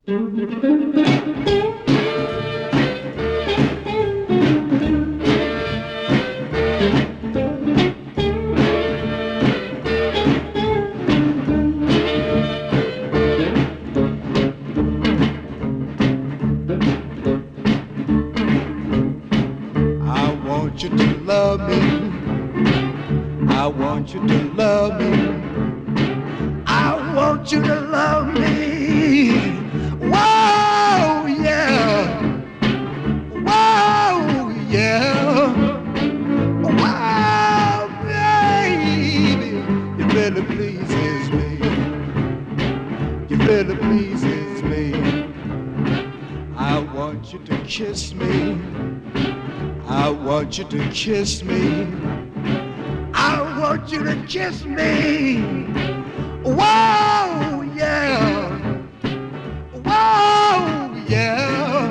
want you to love me. I want you to love me. I want you to love me. Whoa, yeah. Whoa, yeah. Wow, baby, you really pleases me. You really pleases me. I want you to kiss me. I want you to kiss me. I want you to kiss me. Whoa, yeah. Whoa, yeah.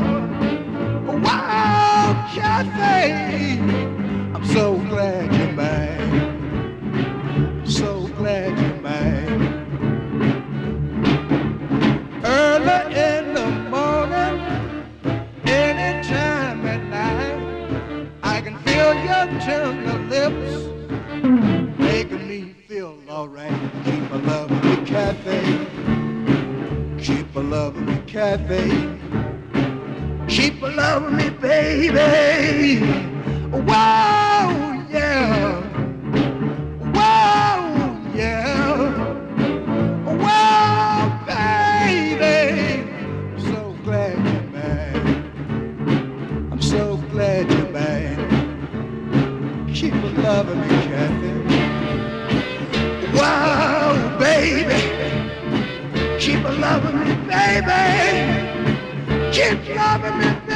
Wow, Kathy, I'm so glad you're mine. So glad you're mine. Early in the morning, anytime at night, I can feel your tender lips making me feel alright. Keep on loving me, Kathy. Keep on loving me, Kathy. Keep on loving me, baby. Wow, yeah. Wow, yeah. Wow, baby. I'm so glad you're mine. I'm so glad you're mine. Keep on loving me, Kathy. Wow, baby. Keep on loving me, baby. Keep loving me,